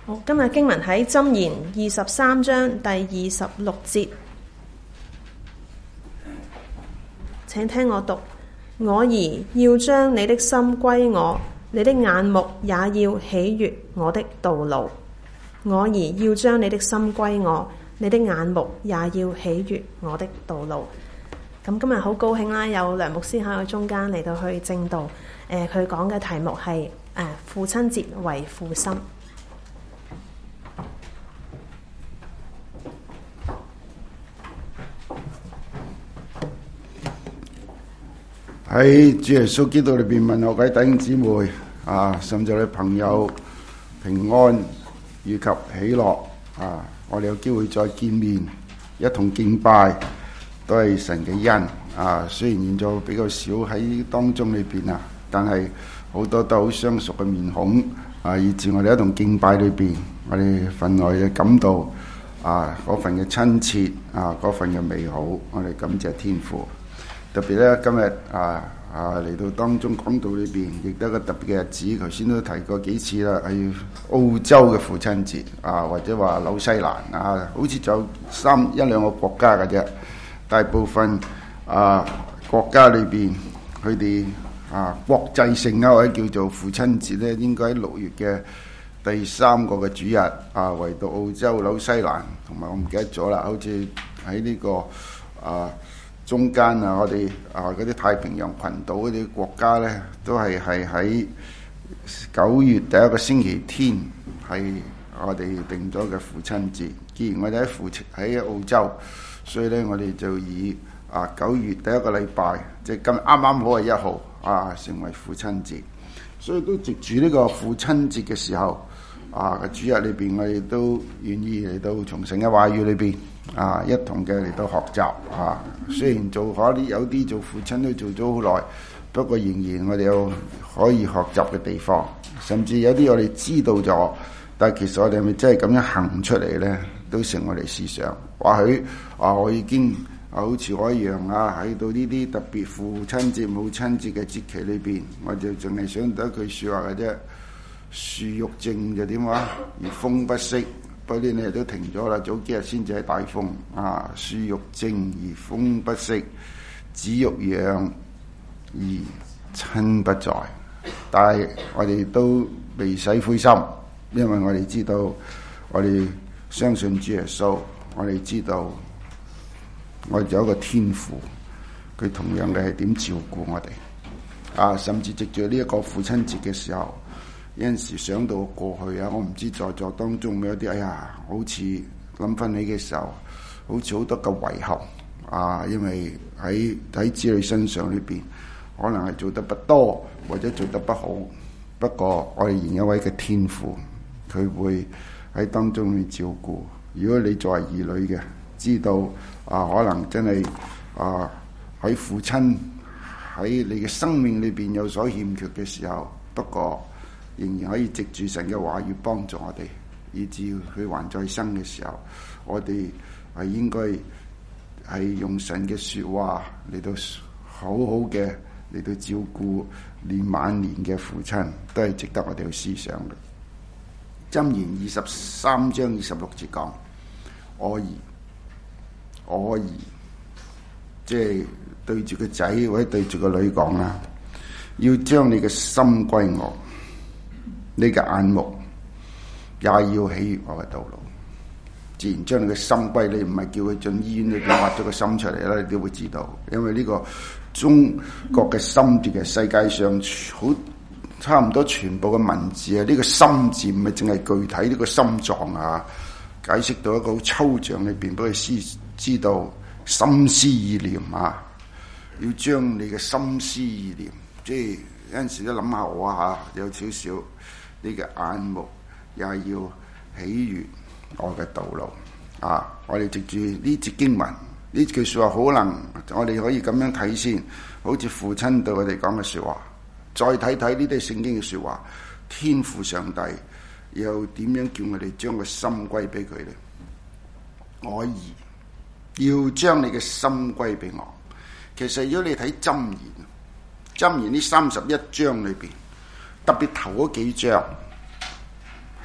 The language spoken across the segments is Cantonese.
好，今日經文喺箴言23章第26節，請聽我讀。我兒要將你的心歸我，你的眼目也要喜悅我的道路。我兒要將你的心歸我，你的眼目也要喜悅我的道路。咁今日好高興啦，有梁牧師喺我中間嚟到去證道。佢講嘅題目係父親節為父心。 喺主耶穌基督裏邊問候各位弟兄姊妹甚至你朋友平安以及喜樂我哋有機會再見面，一同敬拜，都係神嘅恩雖然現在比較少喺當中裏邊但係好多都好相熟嘅面孔以至我哋一同敬拜裏邊，我哋份內嘅感到嗰份嘅親切嗰份嘅美好，我哋感謝天父。特別咧，今日嚟到當中講道裏邊，亦都一個特別嘅日子。頭先都提過幾次啦，係澳洲嘅父親節或者話紐西蘭好似就一兩個國家嘅啫。大部分國家裏邊，佢哋國際性或者叫做父親節咧，應該喺6月嘅第3個嘅主日唯獨澳洲、紐西蘭同埋我唔記得咗啦，好似喺呢個中間我哋嗰啲太平洋群島嗰啲國家呢，都係喺9月第一個星期天係我哋定咗嘅父親節。既然我哋喺澳洲，所以呢，我哋就以9月第一個禮拜，即係今日啱啱好係1號成為父親節。所以都藉住呢個父親節嘅時候嘅主日裏邊，我哋都願意嚟到從神嘅話語裏邊一同嘅嚟到學習雖然有啲做父親都做咗好耐，不過仍然我哋有可以學習嘅地方，甚至有啲我哋知道咗，但係其實我哋係咪真係咁樣行出嚟呢？都成我哋思想。或許我已經好似我一樣喺到呢啲特別父親節、母親節嘅節期裏邊，我就淨係想到一句說話嘅啫：樹欲靜就點話，而風不息。嗰啲你都停咗啦，早幾日先至係大風樹欲靜而風不息，子欲養而親不在。但係我哋都未使灰心，因為我哋知道，我哋相信主耶穌，我哋知道我哋有一個天父，佢同樣嘅係點照顧我哋甚至藉住呢一個父親節嘅時候，有陣時想到過去我唔知在座當中有啲好似諗翻起嘅時候，好似好多嘅遺憾因為喺子女身上裏邊，可能係做得不多或者做得不好。不過我哋仍有一位嘅天父，佢會喺當中去照顧。如果你作為兒女嘅，知道可能真係喺父親喺你嘅生命裏邊有所欠缺嘅時候，不過仍然可以藉住神嘅話語幫助我哋，以至佢還在生嘅時候，我哋係應該係用神嘅說話嚟到好好嘅嚟到照顧年晚年嘅父親，都係值得我哋去思想嘅。箴言23章26節講：我兒，我兒，即係對住個仔或者對住個女講啦，要將你嘅心歸我，你嘅眼目也要喜悅我嘅道路。自然將你嘅心歸你，唔係叫佢進醫院裏邊挖咗個心出嚟啦，你都會知道。因為呢個中國嘅心字嘅世界上好差唔多全部嘅文字呢個心字唔係淨係具體呢個心臟解釋到一個好抽象裏邊，俾佢知道心思意念要將你嘅心思意念，即係有陣時都諗下我有少少。你嘅眼目也要喜悅我嘅道路我哋藉住呢節經文，呢句說話可能我哋可以咁樣睇先，好似父親對我哋講嘅說話。再睇睇呢啲聖經嘅說話，天父上帝又點樣叫我哋將個心歸俾佢呢？我兒，要將你嘅心歸俾我。其實如果你睇箴言呢31章裏邊，特別頭嗰幾章，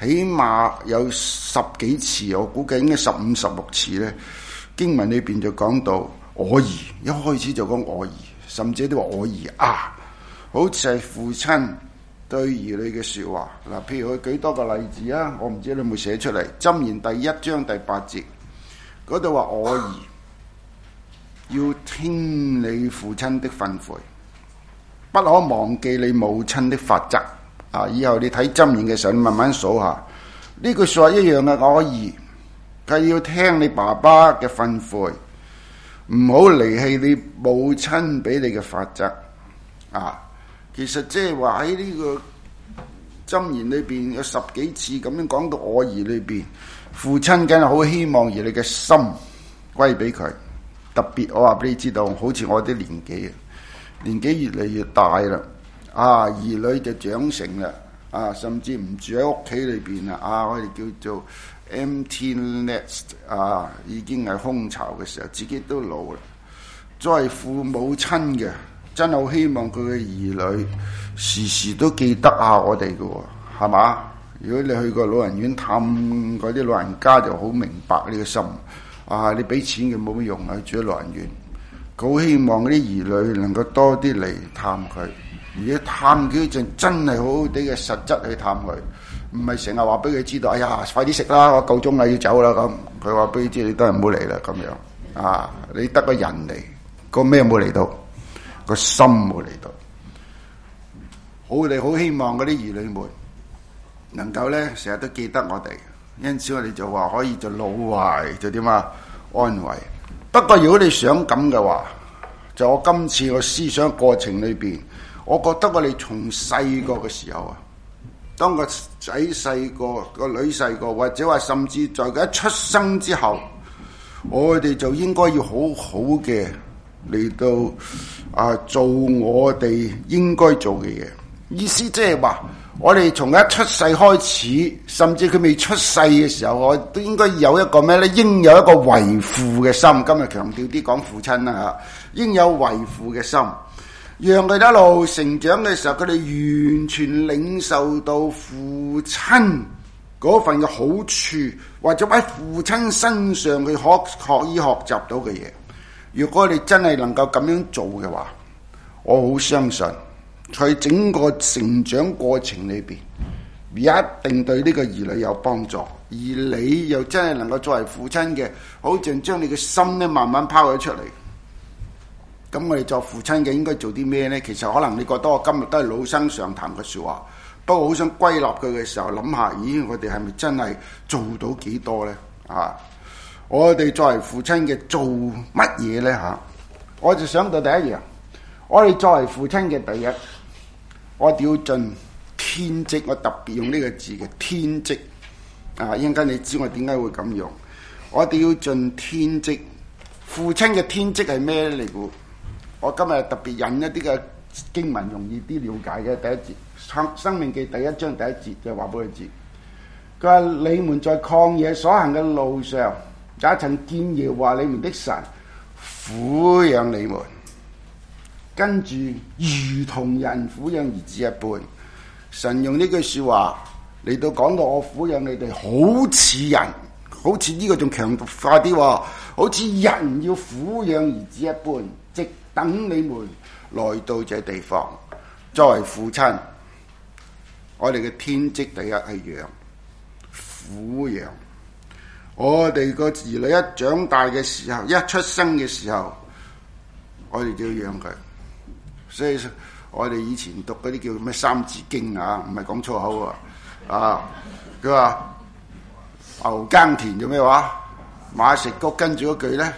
起碼有10幾次，我估計應該15、16次咧。經文裏邊就講到我兒，一開始就講我兒，甚至都話我兒啊，好似係父親對兒女嘅説話。嗱，譬如佢舉多個例子啊，我唔知你有冇寫出嚟。箴言第1章第8節嗰度話我兒，要聽你父親的訓誨，不可忘記你母親的法則。啊，以後你睇箴言嘅時候，你慢慢數下呢句説話一樣嘅。我兒係要聽你爸爸嘅訓誨，唔好離棄你母親俾你嘅法則。啊，其實即係話喺呢個箴言裏邊有10幾次咁樣講到我兒裏邊，父親梗係好希望兒女嘅心歸俾佢。特別我話俾你知道，好似我啲年紀越嚟越大啦，啊，兒女就長成啦，啊，甚至唔住喺屋企裏邊啦，啊，我哋叫做 empty nest， 啊，已經係空巢嘅時候，自己都老啦。作為父母親嘅，真係好希望佢嘅兒女時時都記得下我哋嘅，係嘛？如果你去過老人院探嗰啲老人家，就好明白呢個心。啊！你俾錢嘅冇乜用啊！住喺老人院，佢好希望嗰啲兒女能夠多啲嚟探佢，而且探佢嗰陣真係好好地嘅實質去探佢，唔係成日話俾佢知道，哎呀，快啲食啦，我夠鐘啦，要走啦咁。佢話俾佢知，你都係唔好嚟啦咁樣。啊！你得個人嚟，個咩冇嚟到，個心冇嚟到。我哋好希望嗰啲兒女們能夠咧成日都記得我哋。因此我哋就話可以就老懷就點啊安慰。不過如果你想咁嘅話，就我今次個思想過程裏邊，我覺得我哋從細個嘅時候啊，當個仔細個個女細個，或者話甚至在佢一出生之後，我哋就應該要好好嘅嚟到做我哋應該做嘅嘢。意思即係話，我哋從一出世開始，甚至佢未出世嘅時候，我都應該有一個咩呢？應有一個為父嘅心。今日強調啲講父親啦嚇，應有為父嘅心，讓佢一路成長嘅時候，佢哋完全領受到父親嗰份嘅好處，或者喺父親身上佢可以學習到嘅嘢。如果你真係能夠咁樣做嘅話，我好相信在整個成長過程裏邊，一定對呢個兒女有幫助。而你又真係能夠作為父親嘅，好似將你嘅心咧慢慢拋咗出嚟。咁我哋作父親嘅應該做啲咩呢？其實可能你覺得我今日都係老生常談嘅説話，不過好想歸納佢嘅時候，諗下，咦，我哋係咪真係做到幾多呢？啊，我哋作為父親嘅做乜嘢呢？嚇，我就想到第一樣，我哋作為父親嘅第一，我哋要盡天職。我特別用呢個字嘅天職。啊，一陣間你知我點解會咁用。我哋要盡天職。父親嘅天職係咩嚟嘅？我今日特別引一啲嘅經文，容易啲了解嘅。第一節，生命記第1章第1節就話俾佢知。佢話：你們在曠野所行嘅路上，也曾見耶和華你們的神撫養你們。跟住如同人撫養兒子一般，神用呢句說話嚟到講到我撫養你哋，好似人，好似呢個仲強化啲，好似人要撫養兒子一般，直等你們來到這地方。作為父親，我哋嘅天職第一係養，撫養。我哋個兒女一長大嘅時候，一出生嘅時候，我哋就要養佢。所以我哋以前讀嗰啲叫咩《三字經》啊，唔係講粗口啊。佢話牛耕田做咩話？馬食穀，跟住嗰句咧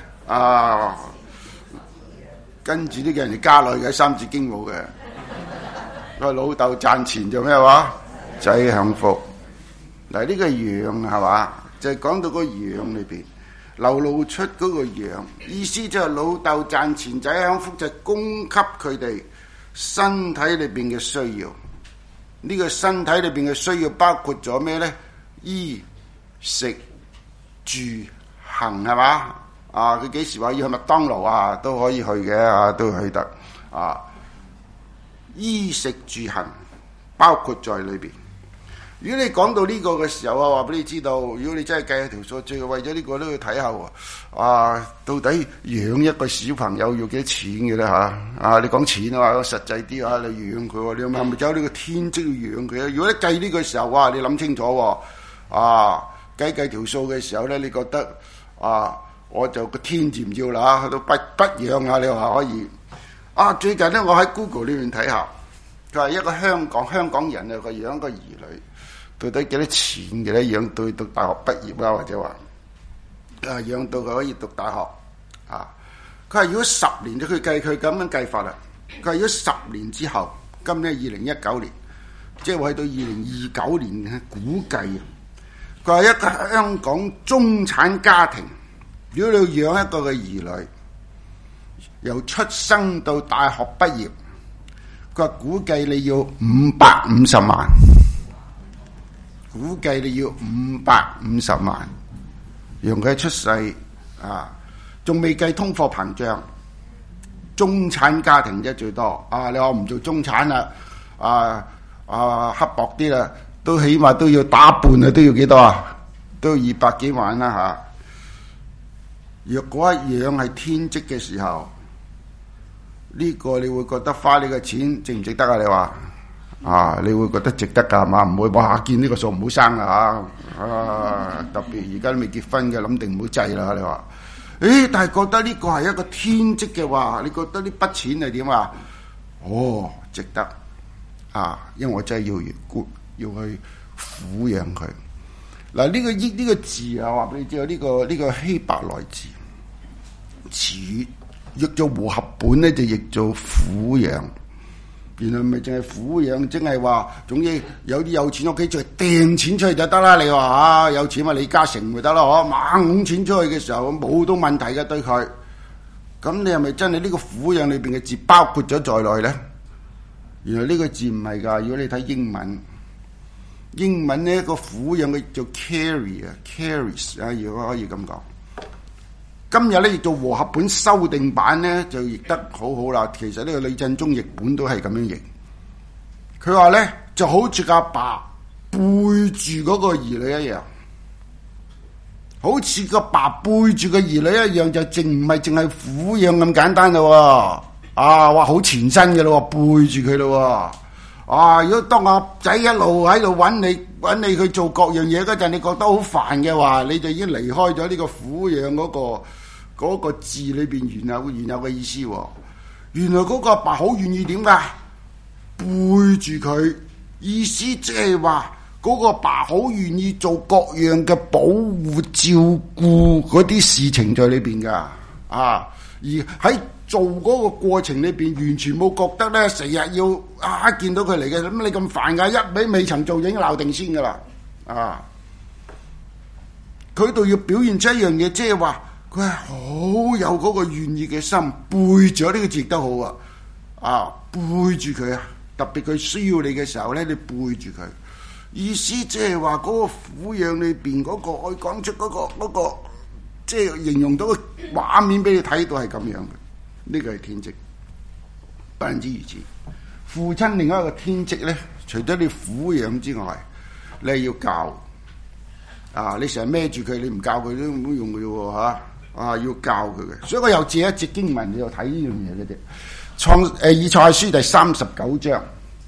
跟住呢個人哋加落去嘅《三字經》冇嘅。個老豆賺錢做咩話？仔享福。嗱，呢個養係嘛？就係講到個養裏邊流露出嗰個養，意思就係老豆賺錢，仔享福，就供給佢哋身體裏邊嘅需要。呢個身體裏邊嘅需要包括咗咩呢？衣食住行係嘛？佢幾時話要去麥當勞啊？都可以去嘅，都去得衣食住行包括在裏邊。 如果你講到呢個嘅時候啊，話俾你知道，如果你真係計下條數，最為咗呢個都要睇下喎。到底養一個小朋友要幾多錢嘅咧嚇？你講錢啊嘛，實際啲啊，你養佢喎，你係咪有呢個天職要養佢啊？如果你計呢個時候你諗清楚喎，計條數嘅時候咧，你覺得我就個天字唔要啦，去到不養啊，你話可以？最近咧，我喺 Google 裏面睇下，佢話一個香港人佢養個兒女。到底幾多錢嘅咧？養到讀大學畢業啦，或者話養到佢可以讀大學佢話如果10年，佢咁樣計法啦。佢話如果10年之後，今年2019年，即係話去到2029年嘅估計。佢話一個香港中產家庭，如果你要養一個嘅兒女，由出生到大學畢業，佢話估計你要550萬。估計你要550萬，讓佢出世仲未計通貨膨脹，中產家庭啫最多。你話唔做中產啦，刻薄啲啦，都起碼都要打半啊，都要幾多啊？都要200幾萬啦嚇。若果一樣係天職嘅時候，呢個你會覺得花呢個錢值唔值得啊？你話？你會覺得值得㗎嘛？唔會話見呢個數唔好生啦特別而家都未結婚嘅，諗定唔好制啦。你話，但係覺得呢個係一個天職嘅話，你覺得呢筆錢係點啊？值得因為我真係要去撫養佢。嗱，呢個字話俾你知呢個希伯來字詞語譯做和合本咧，就譯做撫養。原來咪淨係撫養，即係話，總之有啲有錢屋企就掟錢出去就得啦。你話有錢嘛，李嘉誠咪得咯，猛拱錢出去嘅時候冇到問題嘅對佢。咁你係咪真係呢個撫養裏邊嘅字包括咗在內咧？原來呢個字唔係㗎。如果你睇英文呢個撫養嘅叫 carries 如果可以咁講。今日咧亦做和合本修訂版咧就譯得好好啦。其實呢個李振中譯本都係咁樣譯。佢話咧就好似阿爸背住嗰個兒女一樣，好似個爸背住個兒女一樣，就唔係淨係撫養咁簡單咯。哇好前身嘅咯，背住佢咯。如果當阿仔一路喺度揾你去做各樣嘢嗰陣，你覺得好煩嘅話，你就已經離開咗呢個撫養嗰個字裏邊原有嘅意思。原來嗰個阿爸好願意點㗎？背住佢，意思即係話嗰個阿爸好願意做各樣嘅保護照顧嗰啲事情在裏邊㗎。而喺做嗰個過程裏邊，完全冇覺得咧，成日要見到佢嚟嘅，咁你咁煩㗎？一味未曾做已經鬧定先㗎啦。佢度要表現出一樣嘢，即係話佢係好有嗰個願意嘅心，背咗呢個字得好背住佢啊！特別佢需要你嘅時候咧，你背住佢，意思即係話嗰個撫養裏邊嗰個，我講出嗰個，即係形容到個畫面俾你睇到係咁樣嘅。呢個係天職，不單止如此。父親另外一個天職咧，除咗你撫養之外，你係要教。你成日孭住佢，你唔教佢都冇用嘅喎。要教佢嘅。所以我又借一節經文，你又睇呢樣嘢嘅啫。以賽亞書第39章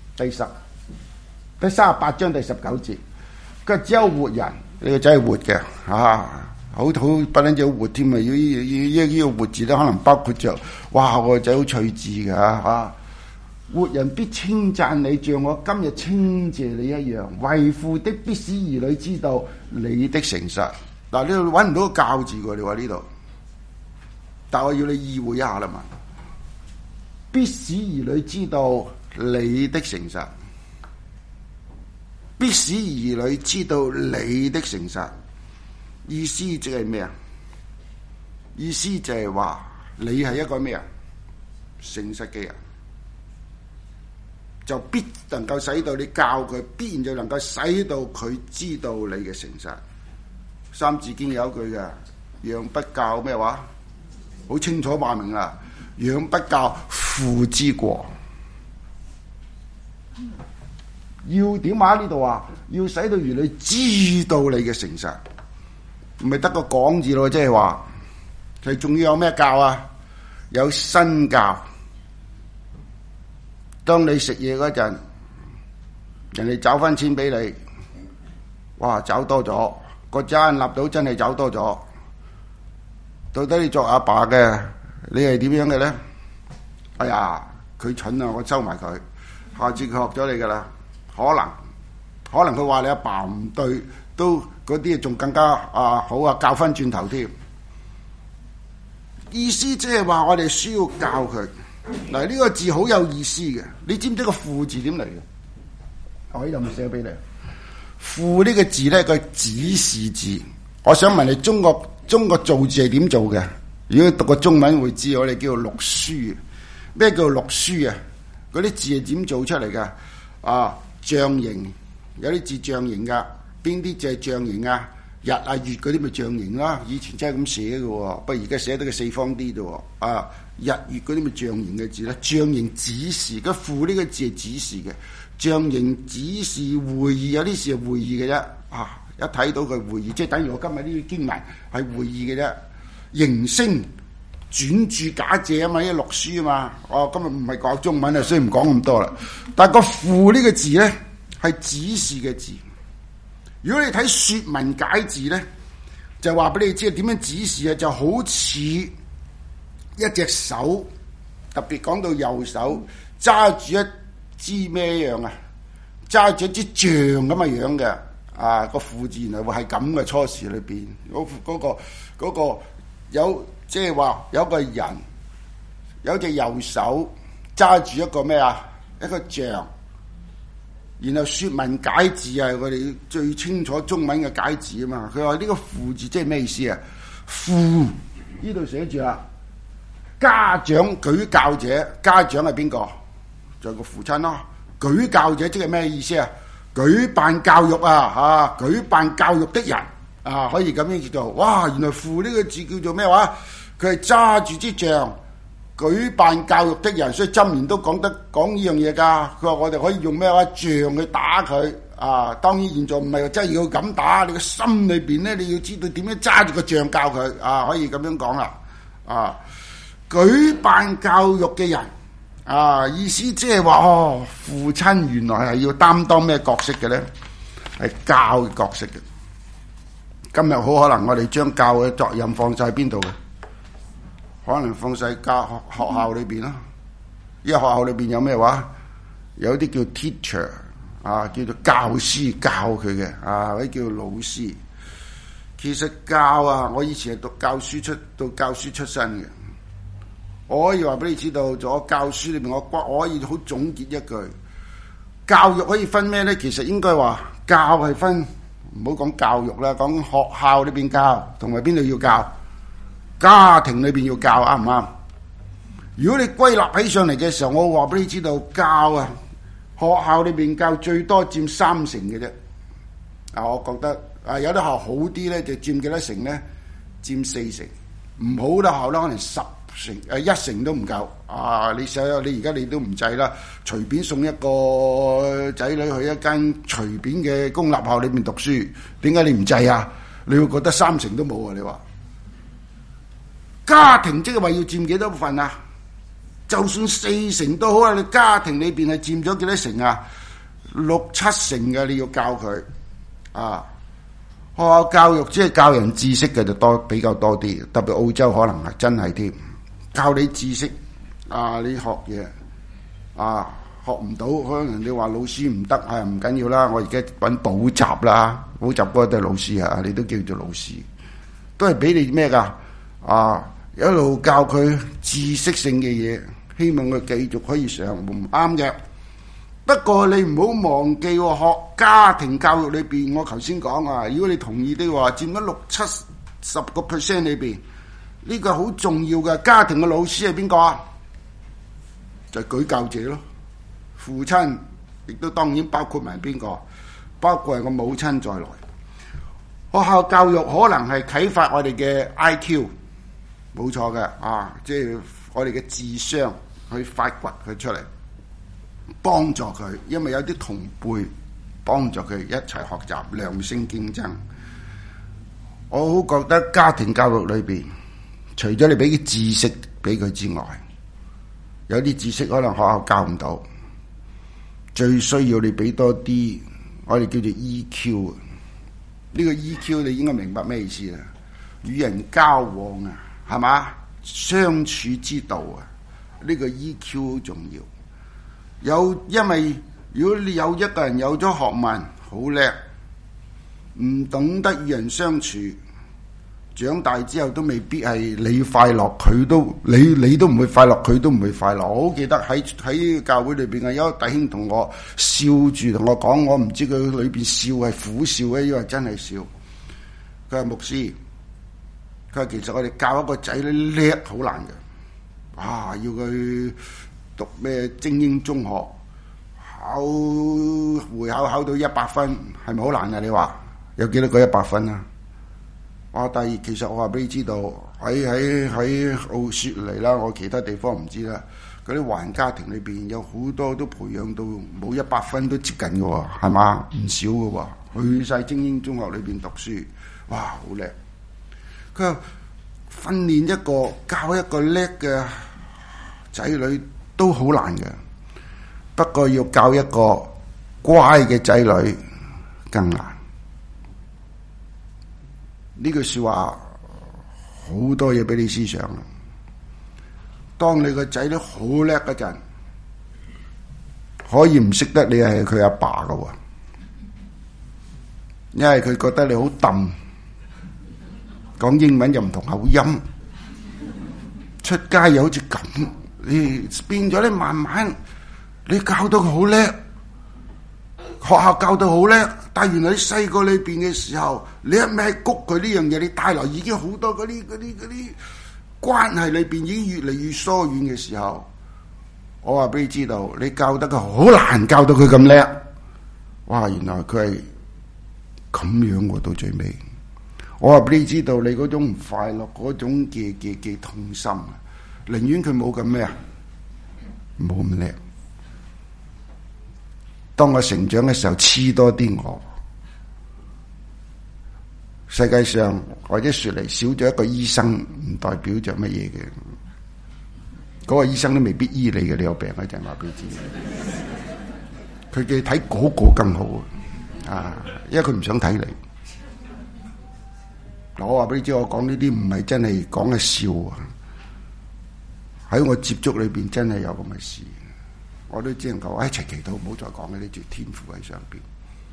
第38章第19節，佢只有活人，呢個真係活嘅好不單止好活添啊！呢個活字咧，可能包括着哇，我個仔好趣致嘅活人必稱讚你，像我今日稱謝你一樣。為父的必使兒女知道你的誠實。嗱，你揾唔到個教字嘅，你話呢度，但我要你意會一下啦嘛。必使兒女知道你的誠實，必使兒女知道你的誠實。意思即係咩啊？意思就係話你係一個咩啊？誠實嘅人，就必能夠使到你教佢，必然就能夠使到佢知道你嘅誠實。三字經有一句嘅，養不教咩話？好清楚話明啦，養不教父之過。 要點啊？呢度話要使到兒女知道你嘅誠實，唔係得個講字咯，即係話佢仲要有咩教啊？有身教。當你食嘢嗰陣，人哋找翻錢俾你，哇，找多咗，個爭立到真係找多咗。到底你作阿爸嘅，你係點樣嘅咧？哎呀，佢蠢啊，我收埋佢，下次佢學咗你噶啦。可能佢話你阿爸唔對，都嗰啲仲更加好啊，教翻轉頭添。意思即係話我哋需要教佢。嗱，呢個字好有意思嘅，你知唔知個父字點嚟嘅？我呢度咪寫俾你。父呢個字咧，個指示字。我想問你，中國造字係點做嘅？如果讀過中文會知，我哋叫做錄書。咩叫錄書啊？嗰啲字係點做出嚟噶？象形，有啲字象形噶，邊啲字係象形啊？日啊月嗰啲咪象形啦，以前真係咁寫嘅，不過而家寫得個四方啲啫。日月嗰啲咪象形嘅字啦，象形指示，個父呢個字係指示嘅，象形指示會意，有啲事係會意嘅啫。一睇到佢會意，即係等於我今日呢啲經文係會意嘅啫。形聲轉注假借啊嘛，呢啲錄書啊嘛。今日唔係講中文啊，所以唔講咁多啦。但係個父呢個字咧係指示嘅字。如果你睇說文解字咧，就話俾你知點樣指示啊，就好似一隻手，特別講到右手揸住一支咩樣啊？揸住一支杖咁嘅樣嘅。個父字原來會係咁嘅，初時裏邊嗰個有，即係話有個人有隻右手揸住一個咩啊？一個杖。然後說文解字啊，我哋最清楚中文嘅解字啊嘛。佢話呢個父字即係咩意思啊？父呢度寫住啦，家長舉教者，家長係邊個？就係個父親咯。舉教者即係咩意思啊？舉辦教育舉辦教育的人可以咁樣叫做。哇，原來父呢個字叫做咩話？佢係揸住支杖舉辦教育的人，所以箴言都講呢樣嘢噶。佢話我哋可以用咩話？杖去打佢當然現在唔係真係要咁打，你個心裏邊咧，你要知道點樣揸住個杖教佢可以咁樣講啦。舉辦教育嘅人。意思即係話父親原來係要擔當咩角色嘅咧？係教嘅角色嘅。今日好可能我哋將教嘅責任放晒喺邊度嘅？可能放晒學校裏邊啦。因為學校裏邊有咩話？有啲叫 teacher 叫做教師教佢嘅或者叫老師。其實教我以前係讀教書出身嘅。我可以話俾你知道，咗教書裏邊，我可以好總結一句：教育可以分咩咧？其實應該話教係分，唔好講教育啦，講學校裏邊教，同埋邊度要教，家庭裏邊要教，啱唔啱？如果你歸納起上嚟嘅時候，我話俾你知道，教學校裏邊教最多佔3成嘅啫。我覺得有啲學校好啲咧，就佔幾多成咧？佔4成。唔好嘅學校咧，可能10成1成都唔夠。你想你而家你都唔制啦，隨便送一個仔女去一間隨便嘅公立學校裏面讀書，點解你唔制啊？你會覺得3成都冇啊？你話家庭即係話要佔幾多部分啊？就算4成都好啊，你家庭裏邊係佔咗幾多成啊？6、7成嘅，你要教佢學校教育即係教人知識嘅就比較多啲，特別澳洲可能係真係添，教你知識你學嘢學唔到，可能你話老師唔得唔緊要啦，我而家揾補習啦，補習嗰個都係老師你都叫做老師，都係俾你咩噶一路教佢知識性嘅嘢，希望佢繼續可以上，唔啱嘅。不過你唔好忘記學家庭教育裏邊，我頭先講如果你同意的話，佔咗60-70% 裏邊，呢個好重要嘅家庭嘅老師係邊個就係舉教者咯，父親亦都當然包括埋邊個，包括係個母親在內。學校教育可能係啟發我哋嘅 IQ， 冇錯嘅即係我哋嘅智商去發掘佢出嚟。 幫助佢，因為有啲同輩幫助佢一齊學習良性競爭。我好覺得家庭教育裏邊，除咗你俾啲知識俾佢之外，有啲知識可能學校教唔到，最需要你俾多啲，我哋叫做 EQ。呢個 EQ 你應該明白咩意思啊？與人交往啊，係嘛？相處之道啊，呢個 EQ 好重要。因為如果你有一個人有咗學問，好叻，唔懂得與人相處，長大之後都未必係你快樂，佢都你都唔會快樂，佢都唔會快樂。我好記得喺教會裏邊啊，有一個弟兄同我笑住同我講，我唔知佢裏邊笑係苦笑咧，因為真係笑。佢係牧師，佢話其實我哋教一個仔女叻好難嘅，要佢讀咩精英中學，會考到100分，係咪好難啊？你話有幾多個100分啊？第二，其實我話俾你知道，喺澳雪梨啦，我其他地方唔知啦。嗰啲華人家庭裏邊有好多都培養到冇100分都接近嘅喎，係嘛？唔少嘅喎，去晒精英中學裏邊讀書，哇，好叻！佢話訓練教一個叻嘅仔女都好難嘅，不過要教一個乖嘅仔女更難。呢句說話好多嘢俾你思想。當你個仔女好叻嗰陣，可以唔識得你係佢阿爸㗎喎，因為佢覺得你好笨，講英文又唔同口音，出街又好似咁，你變咗你慢慢你教到佢好叻，學校教到好叻，但係原來你細個裏邊嘅時候，你一味谷佢呢樣嘢，你帶來已經好多嗰啲關係裏邊已經越嚟越疏遠嘅時候，我話俾你知道，你教得佢好難教到佢咁叻。哇！原來佢係咁樣喎，到最尾，我話俾你知道，你嗰種唔快樂，嗰種嘅痛心，寧願佢冇咁咩啊，冇咁叻。當我成長嘅時候，黐多啲我。世界上或者說嚟少咗一個醫生，唔代表着乜嘢嘅。嗰個醫生都未必醫你嘅，你有病嗰陣話俾你知。佢嘅睇嗰個更好啊，因為佢唔想睇你。我話俾你知，我講呢啲唔係真係講嘅笑啊。喺我接觸裏邊真係有咁嘅事。我都只能夠一齊祈禱，唔好再講呢啲天父喺上邊。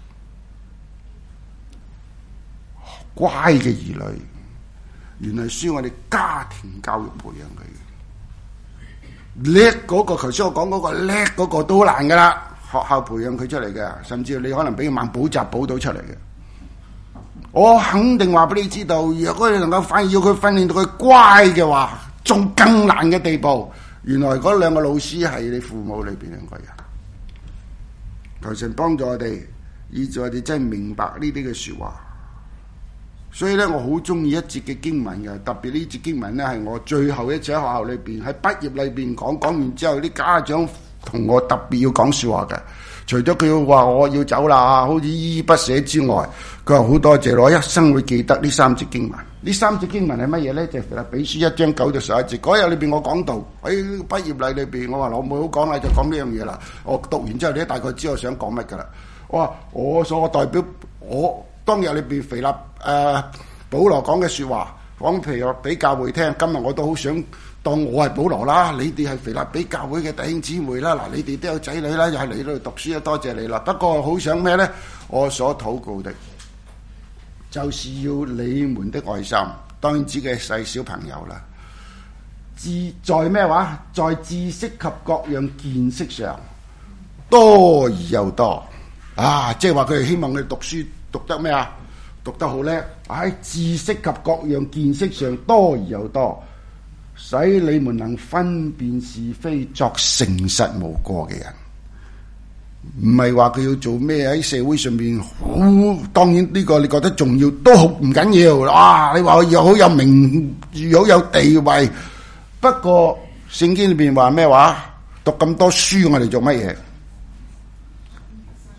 乖嘅兒女，原來需要我哋家庭教育培養佢。叻嗰個，頭先我講嗰個叻嗰個都好難噶啦，學校培養佢出嚟嘅，甚至你可能俾佢猛補習補到出嚟嘅。我肯定話俾你知道，如果你能夠反而要佢訓練到佢乖嘅話，仲更難嘅地步。原來嗰兩個老師係你父母裏邊兩個人，求神幫助我哋，以致我哋真係明白呢啲嘅說話。所以咧，我好中意一節嘅經文嘅，特別呢節經文咧係我最後一次喺學校裏邊喺畢業裏邊講完之後，啲家長同我特別要講說話嘅。除咗佢要話我要走啦，好似依依不捨之外，佢話好多謝我一生會記得呢3節經文。呢3節經文係乜嘢咧？就係腓立比書1章9到11節。嗰日裏邊我講到喺畢業禮裏邊，我話我冇好講啦，就講呢樣嘢啦。我讀完之後，你大概知我想講乜噶啦。我所代表我當日裏邊腓立保羅講嘅說話，講譬如俾教會聽。今日我都好想當我係保羅啦，你哋係腓立比教會嘅弟兄姊妹啦。嗱，你哋都有仔女啦，又係嚟到讀書，多謝你啦。不過好想咩咧？我所禱告的，就是要你們的愛心，當然指嘅細小朋友啦。在咩話？在知識及各樣見識上多而又多啊！即係話佢哋希望你讀書讀得咩啊？讀得好叻，喺知識及各樣見識上多而又多，使你們能分辨是非，作誠實無過嘅人。唔係話佢要做咩喺社會上面好，當然呢個你覺得重要都好唔緊要啊！你話又好有名譽，好有地位，不過聖經裏邊話咩話？讀咁多書我哋做乜嘢？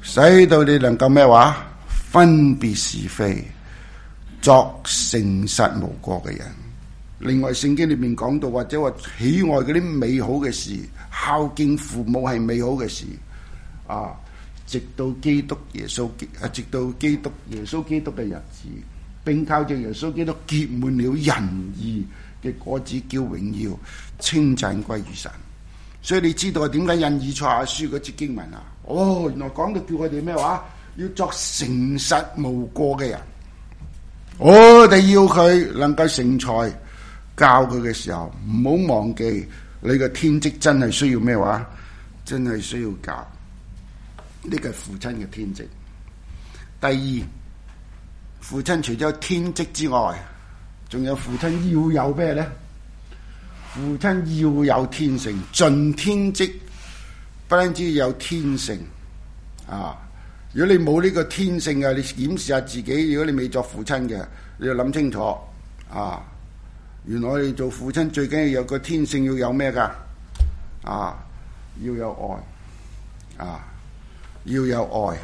使到你能夠咩話？分別是非，作誠實無過嘅人。另外聖經裏面講到，或者話喜愛嗰啲美好嘅事，孝敬父母係美好嘅事啊，直到基督耶穌直到基督耶穌基督嘅日子，並靠着耶穌基督結滿了仁義嘅果子，叫榮耀稱讚歸於神。所以你知道點解引以賽亞書嗰節經文啊？哦，原來講到叫佢哋咩話？要作誠實無過嘅人。我哋要佢能夠成才，教佢嘅時候唔好忘記你嘅天職真係需要咩話？真係需要教。呢個係父親嘅天職。第二，父親除咗天職之外，仲有父親要有咩呢？父親要有天性，盡天職，不單止有天性啊！如果你冇呢個天性嘅，你檢視下自己。如果你未作父親嘅，你要諗清楚啊！原來我哋做父親最緊要有個天性，要有咩噶？啊，要有愛啊，要有愛。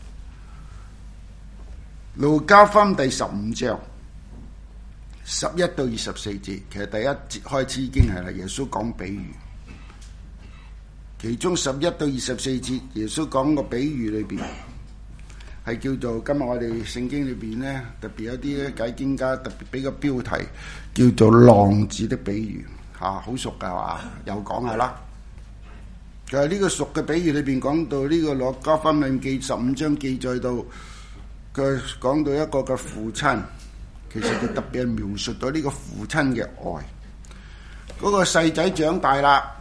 路加福音第15章11到24節，其實第一節開始已經係啦。耶穌講比喻，其中11到24節，耶穌講個比喻裏邊係叫做今日我哋聖經裏邊咧，特別有啲咧解經家特別俾個標題叫做浪子的比喻，好熟噶係嘛？又講下啦。就係呢個熟嘅比喻裏邊講到呢個路加福音記15章記載到佢講到一個嘅父親，其實佢特別係描述到呢個父親嘅愛。嗰個細仔長大啦，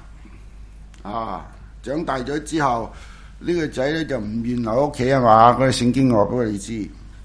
長大咗之後，呢個仔咧就唔願留屋企啊嘛。嗰個聖經話俾我哋知，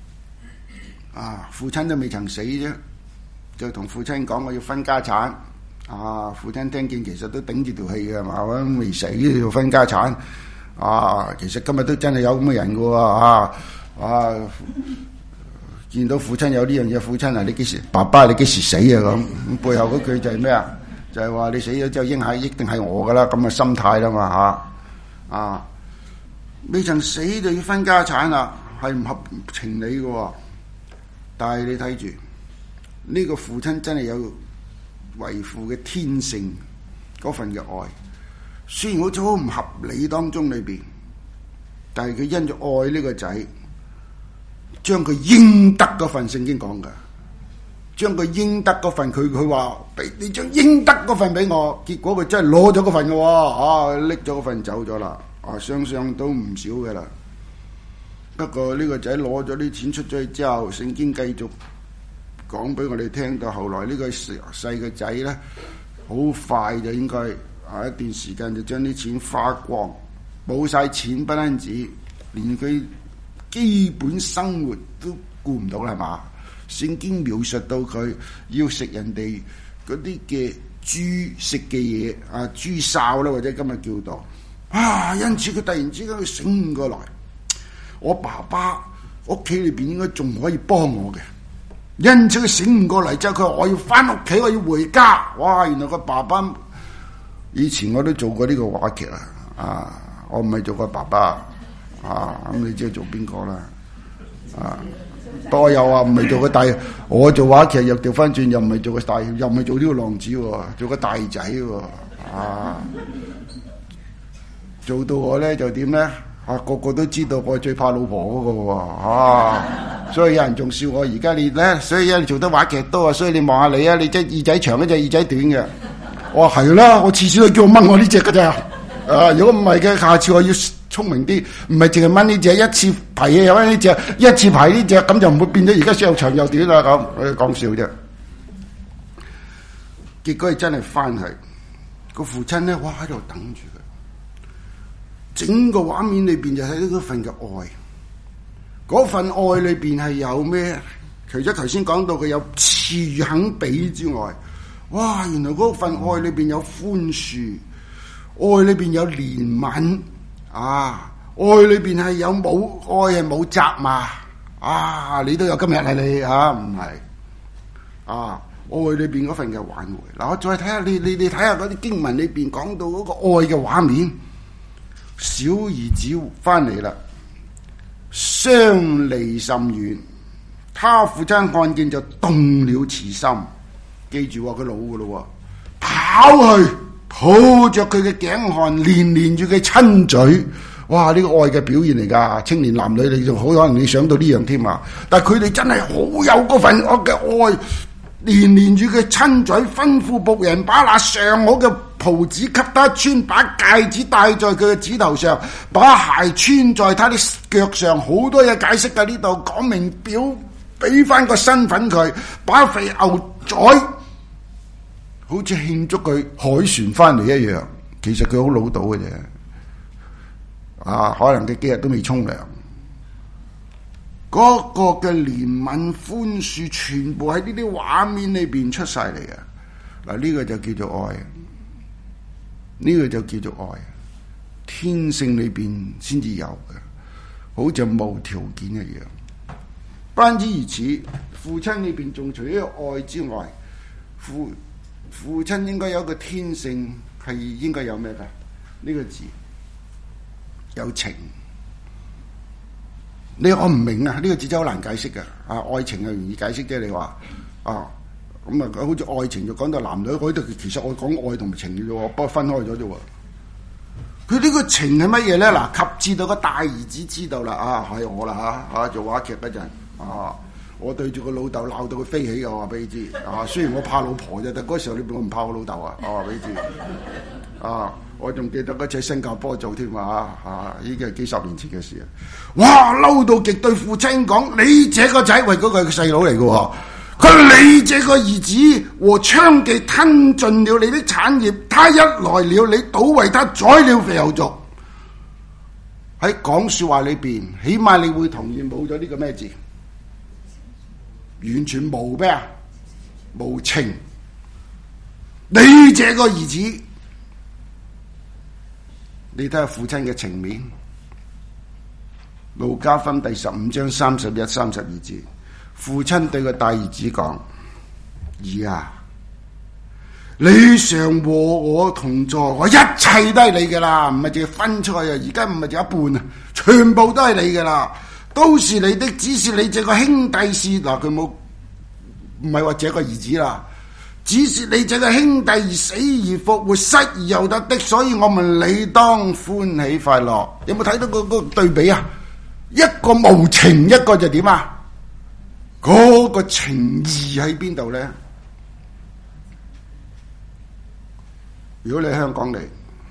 父親都未曾死啫，就同父親講我要分家產。父親聽見其實都頂住條氣嘅係嘛，未死都要分家產。其實今日都真係有咁嘅人嘅喎。見到父親有呢樣嘢，父親你幾時？爸爸你幾時死啊？咁背後嗰句就係咩啊？就係話你死咗之後應一定係我噶啦，咁嘅心態啦嘛。未曾死就要分家產啦，係唔合情理嘅。但係你睇住呢個父親真係有為父嘅天性嗰份嘅愛，雖然好似好唔合理當中裏邊，但係佢因住愛呢個仔，將佢應得嗰份，聖經講嘅，將佢應得嗰份，佢話俾你將應得嗰份俾我，結果佢真係攞咗嗰份嘅，拎咗嗰份走咗啦，雙雙都唔少嘅啦。不過呢個仔攞咗啲錢出咗去之後，聖經繼續講俾我哋聽到，後來呢個細嘅仔咧，好快就應該一段時間就將啲錢花光，冇晒錢，不單止連佢基本生活都顧唔到啦，係嘛？聖經描述到佢要食人哋嗰啲嘅豬食嘅嘢，豬哨啦，或者今日叫做因此佢突然之間佢醒過來，我爸爸屋企裏邊應該仲可以幫我嘅。因此佢醒唔過嚟之後，佢話我要翻屋企，我要回家。哇！原來個爸爸以前我都做過呢個話劇我唔係做過爸爸咁你知係做邊個啦？多有唔係做個大，我做話劇又調翻轉，又唔係做個大，又唔係做呢個浪子喎，做個大仔喎做到我咧就點咧？個個都知道我最怕老婆嗰個喎，所以有人仲笑我而家你咧，所以你做得話劇多所以你望下你你隻耳仔長，一隻耳仔短嘅。我話係啦，我次次都叫我掹我呢隻㗎咋。如果唔係嘅，下次我要聰明啲，唔係淨係掹呢隻，一次排嘢又掹呢隻，一次排呢隻，咁就唔會變咗而家又長又短啦咁。我講笑啫。結果係真係翻去個父親咧，哇喺度等住佢。整個畫面裏邊就睇到嗰份嘅愛，嗰份愛裏邊係有咩？除咗頭先講到佢有賜予肯俾之外，哇！原來嗰份愛裏邊有寬恕，愛裏邊有憐憫，愛裏邊係有冇愛係冇責罵，你都有今日係你唔係，愛裏邊嗰份嘅挽回。嗱，我再睇下你睇下嗰啲經文裏邊講到嗰個愛嘅畫面。小兒子翻嚟啦， 相離甚遠。他父親看見就動了慈心，記住佢老噶咯，跑去抱着佢嘅頸項，連住佢親嘴。哇！呢個愛嘅表現嚟噶，青年男女你仲好可能你想到呢樣添啊！但係佢哋真係好有嗰份愛嘅愛，連住佢親嘴，吩咐僕人把那上好嘅袍子給他穿，把戒指戴在佢嘅指頭上，把鞋穿在他的腳上。好多嘢解釋㗎，呢度講明俾翻個身份佢，把肥牛宰，好似慶祝佢海船翻嚟一樣。其實佢好老到嘅啫。可能佢幾日都未沖涼，嗰個嘅憐憫寬恕，全部喺呢啲畫面裏邊出晒嚟嘅。嗱，呢個就叫做愛，呢個就叫做愛，天性裏邊先至有嘅，好似無條件一樣。不單止如此，父親裏邊仲除咗愛之外，父親應該有一個天性係應該有咩噶？呢個字。有情，我唔明啊！呢個字真係好難解釋嘅。愛情係容易解釋啫。你話咁啊，好似愛情就講到男女，其實我講愛同情嘅啫，不過分開咗啫。佢呢個情係乜嘢咧？嗱，及至到個大兒子知道啦，係我啦做話劇嗰陣我對住個老豆鬧到佢飛起嘅，我話俾你知雖然我怕老婆啫，但嗰時候我唔怕我老豆啊，我話俾你知我仲記得嗰次喺新加坡做添已經係幾十年前嘅事啊！哇，嬲到極，對父親講：你這個仔，為嗰個係細佬嚟嘅，佢你這個兒子和娼妓吞盡了你的產業，他一來了，你倒為他宰了肥牛犢。喺講說話裏邊，起碼你會同意冇咗呢個咩字？完全無咩啊？無情。你這個兒子。你睇下父親嘅情面，路加福音第15章31、32節，父親對個大兒子講：兒啊，你常和我同在，我一切都係你嘅啦，唔係淨係分菜啊，而家唔係淨一半啊，全部都係你嘅啦，都是你的，只是你這個兄弟是嗱，佢冇唔係話這個兒子啦。只是你這個兄弟而死而復活，失而又得的，所以我們理當歡喜快樂。有冇睇到個對比啊？一個無情，一個就點啊？嗰個情義喺邊度咧？如果你喺香港嚟，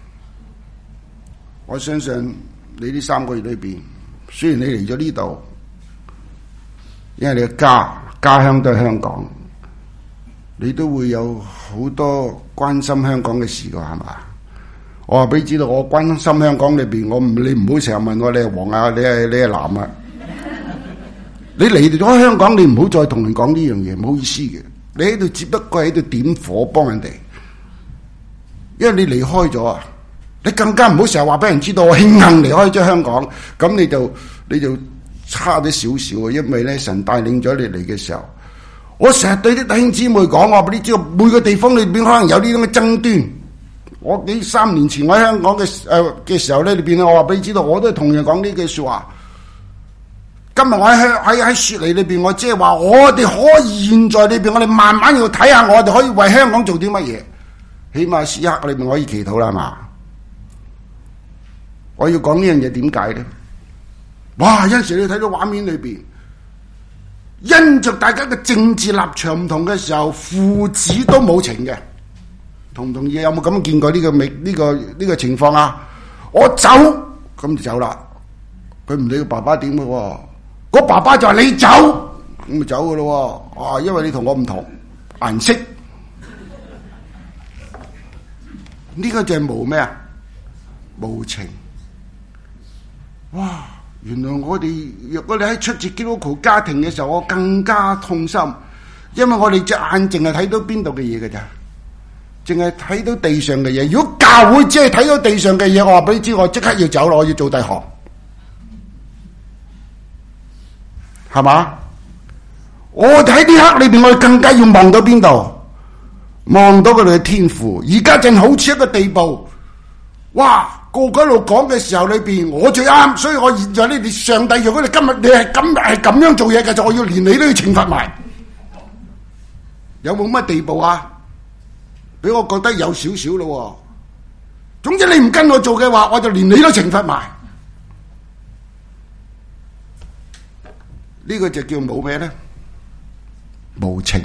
我相信你呢3個月裏邊，雖然你嚟咗呢度，因為你嘅家鄉都係香港。你都會有好多關心香港嘅事㗎，係嘛？我話俾你知道，我關心香港裏邊，你唔好成日問我你係黃啊，你係藍啊。你嚟咗香港，你唔好再同人講呢樣嘢，唔好意思嘅。你喺度只不過喺度點火幫人哋，因為你離開咗啊，你更加唔好成日話俾人知道我慶幸離開咗香港，咁你就差咗少少啊。因為咧，神帶領咗你嚟嘅時候。我成日對啲弟兄姊妹講，我話俾你知道，每個地方裏邊可能有呢種嘅爭端。我3年前我喺香港嘅時候咧，裏邊我話俾你知道，我都係同樣講呢句說話。今日我喺雪梨裏邊，我即係話，我哋可以現在裏邊，我哋慢慢要睇下，我哋可以為香港做啲乜嘢。起碼時刻裏邊可以祈禱啦嘛。我要講呢樣嘢點解咧？哇！有陣時你睇到畫面裏邊。因着大家嘅政治立場唔同嘅時候，父子都冇情嘅，同唔同意？有冇咁見過呢個情況啊？我走咁就走啦，佢唔理個爸爸點嘅，個爸爸就話你走，咁咪走嘅咯。因為你同我唔同顏色，呢個就係無咩啊？無情。哇！原來若果你喺出自基督徒家庭嘅時候，我更加痛心，因為我哋隻眼淨係睇到邊度嘅嘢嘅咋，淨係睇到地上嘅嘢。如果教會只係睇到地上嘅嘢，我話俾你知，我即刻要走咯，我要做第行，係嘛？我哋喺呢刻裏邊，我哋更加要望到邊度？望到佢哋嘅天父。而家正好似一個地步，哇！ 個個喺度講嘅時候裏邊，我最啱，所以我現在呢，你上帝，如果你今日你係咁樣做嘢嘅，就我要連你都要懲罰埋。有冇乜地步啊？俾我覺得有少少咯。總之你唔跟我做嘅話，我就連你都懲罰埋。呢個就叫冇咩咧？無情。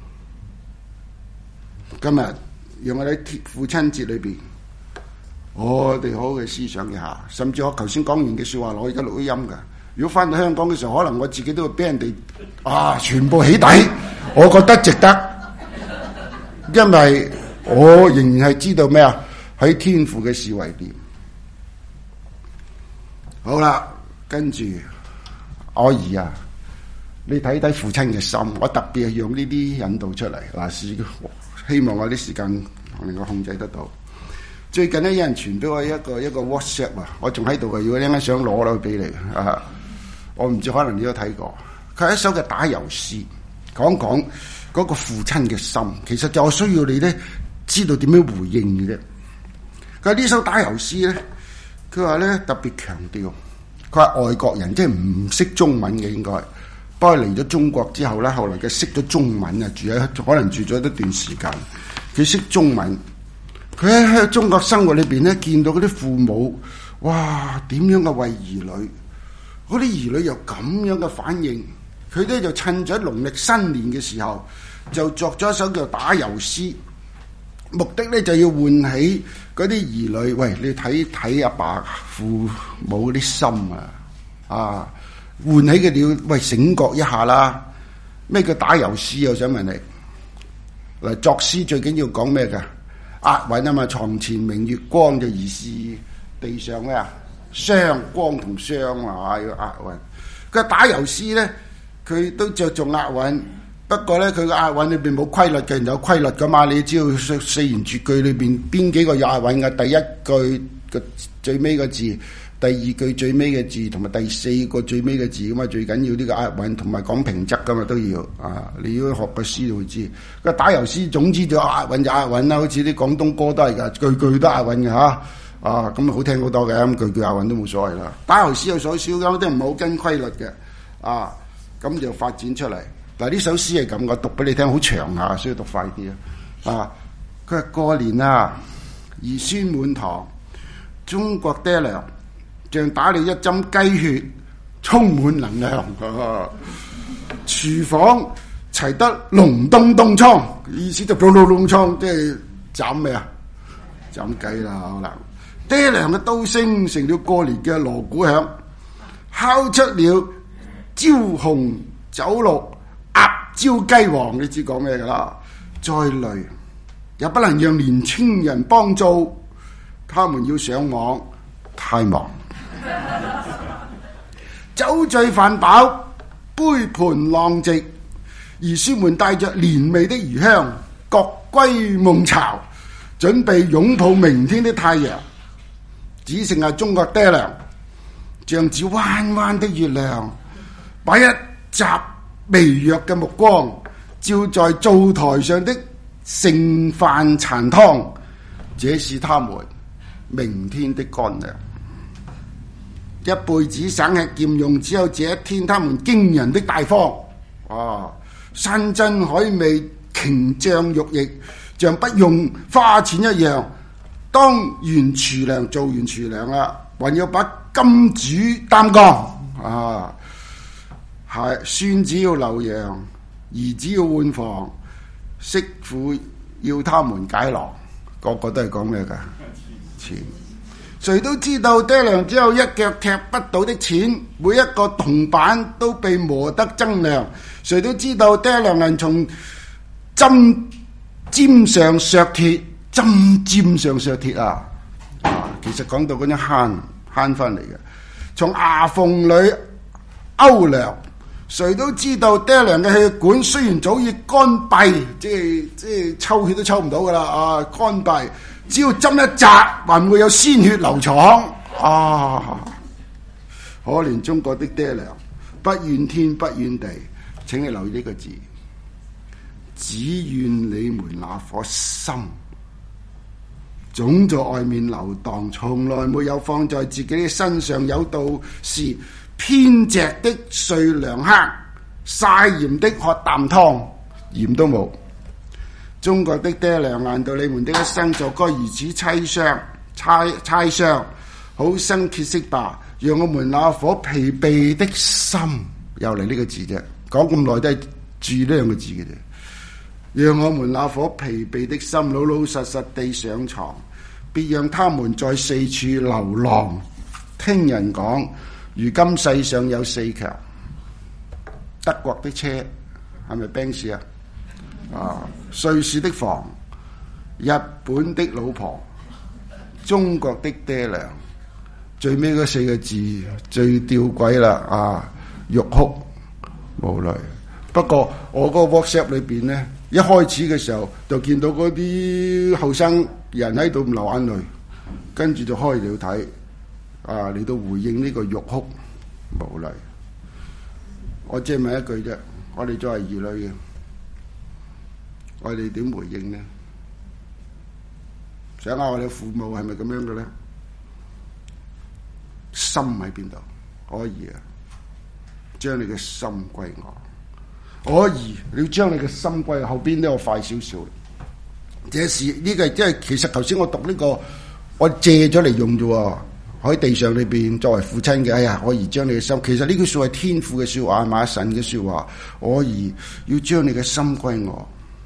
今日讓我喺父親節裏邊，我哋好好嘅思想一下，甚至我頭先講完嘅說話，我而家錄咗音噶。如果翻到香港嘅時候，可能我自己都會俾人哋全部起底，我覺得值得，因為我仍然係知道咩啊？喺天父嘅事為念。好啦，跟住我兒啊，你睇睇父親嘅心，我特別係用呢啲引導出嚟嗱，希望我啲時間能夠控制得到。最近咧有人傳俾我一個 WhatsApp 啊，我仲喺度嘅，如果你一陣間想攞落去俾你啊，我唔知可能你都睇過。佢係一首嘅打油詩，講嗰個父親嘅心，其實就我需要你咧知道點樣回應嘅啫。佢呢首打油詩咧，佢話咧特別強調，佢話外國人即係唔識中文嘅應該，不過嚟咗中國之後咧，後來佢識咗中文啊，可能住咗一段時間，佢識中文。佢喺中國生活裏邊咧，見到嗰啲父母，哇點樣嘅為兒女，嗰啲兒女又咁樣嘅反應，佢咧就趁咗農曆新年嘅時候，就作咗一首叫打油詩。目的咧就要喚起嗰啲兒女，喂，你睇睇阿爸父母嗰啲心啊，喚起佢哋要喂醒覺一下啦。咩叫打油詩？我想問你，嗱，作詩最緊要講咩噶？押韻啊嘛，床前明月光就疑是地上咩啊？霜，光同霜啊，要押韻。佢打油詩咧，佢都着重押韻。不過咧，佢個押韻裏邊冇規律嘅，有規律噶嘛？你知道四言絕句裏邊邊幾個押韻嘅？第一句個最尾個字，第二句最尾嘅字，同埋第四個最尾嘅字咁嘛。最緊要呢個押韻，同埋講平仄噶嘛都要啊！你要學個詩就會知。個打油詩總之就押韻就押韻啦，好似啲廣東歌都係噶，句句都押韻嘅嚇。咁好聽好多嘅，咁句句押韻都冇所謂啦。打油詩有所少咁，都唔係好跟規律嘅咁就發展出嚟。嗱，呢首詩係咁，我讀俾你聽，好長下，需要讀快啲佢話過年啊，兒孫滿堂，中國爹娘像打了一針雞血，充滿能量。廚房齊得隆咚咚鏘，意思就隆隆隆鏘，即係斬咩啊？斬雞啦可能。爹娘嘅刀聲成了過年嘅鑼鼓響，敲出了焦紅酒綠鴨椒雞黃，你知講咩噶啦？再累也不能讓年青人幫做，他們要上網太忙。酒醉飯飽杯盤狼藉，兒孫們帶着年味的餘香，各歸夢巢，準備擁抱明天的太陽。只剩下中國爹娘，像似彎彎的月亮，把一襲微弱嘅目光照在灶台上的剩飯殘湯，這是他們明天的乾糧。一輩子省吃儉用，只有這一天他們驚人的大方。山珍海味瓊醬玉液，像不用花錢一樣。當完廚娘，做完廚娘啦，還要把金主擔綱。係孫子要留洋，兒子要換房，媳婦要他們解囊，個個都係講咩噶？錢。誰都知道爹娘只有一腳踢不到的錢，每一個銅板都被磨得錚亮。誰都知道爹娘能從針尖上削鐵，針尖上削鐵其實講到嗰啲慳翻嚟嘅，從牙縫裏勾糧。誰都知道爹娘嘅血管雖然早已乾閉，即係抽血都抽唔到噶啦乾閉，只要針一扎，還會有鮮血流淌。可憐中國的爹娘，不怨天不怨地，請你留意呢個字，只怨你們那顆心總在外面流蕩，從來沒有放在自己的身上。有道是偏寂的睡涼坑，曬鹽的喝啖湯，鹽都冇。中國的爹娘，難道你們的一生就該如此猜想，好生歇息吧？讓我們那顆疲憊的心，又嚟呢個字啫，講咁耐都係注呢兩個字嘅啫。讓我們那顆疲憊的心，老老實實地上床，別讓他們在四處流浪。聽人講，如今世上有4強，德國的車係咪賓士啊？瑞士的房，日本的老婆，中國的爹娘，最尾嗰4個字最吊詭啦！欲哭無淚。不過我嗰個 WhatsApp 裏邊呢，一開始嘅時候就見到嗰啲後生人喺度流眼淚，跟住就開嚟睇，嚟到回應呢個欲哭無淚。我只係問一句啫，我哋作為兒女嘅，我哋點回應呢？想下我哋父母係咪咁樣嘅咧？心喺邊度？可以將你嘅心歸我。我兒，你要將你嘅心歸，後邊呢個快少少。這是呢個即係其實頭先我讀呢個，我借咗嚟用啫喎。喺地上裏邊作為父親嘅，哎呀，我兒將你嘅心，其實呢句說話係天父嘅說話，馬神嘅說話。我兒要將你嘅心歸我，